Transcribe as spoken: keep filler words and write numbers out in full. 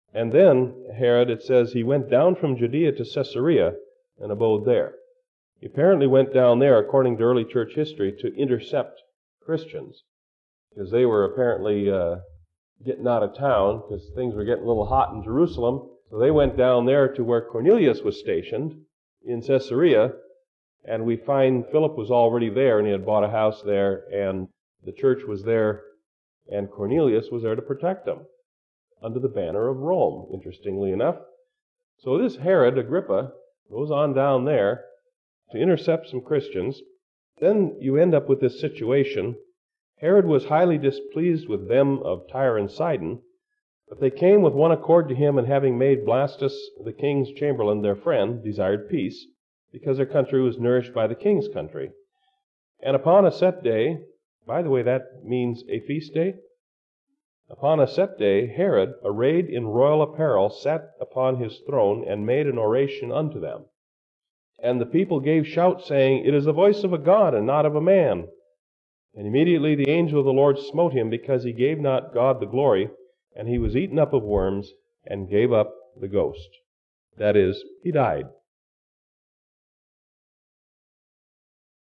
And then Herod, it says, he went down from Judea to Caesarea and abode there. He apparently went down there, according to early church history, to intercept Christians, because they were apparently uh, getting out of town, because things were getting a little hot in Jerusalem. So they went down there to where Cornelius was stationed in Caesarea, and we find Philip was already there, and he had bought a house there, and the church was there, and Cornelius was there to protect them under the banner of Rome, interestingly enough. So this Herod Agrippa goes on down there to intercept some Christians. Then you end up with this situation. Herod was highly displeased with them of Tyre and Sidon, but they came with one accord to him, and having made Blastus, the king's chamberlain, their friend, desired peace, because their country was nourished by the king's country. And upon a set day, by the way, that means a feast day. Upon a set day, Herod, arrayed in royal apparel, sat upon his throne, and made an oration unto them. And the people gave shout, saying, It is the voice of a God, and not of a man. And immediately the angel of the Lord smote him, because he gave not God the glory, and he was eaten up of worms, and gave up the ghost. That is, he died.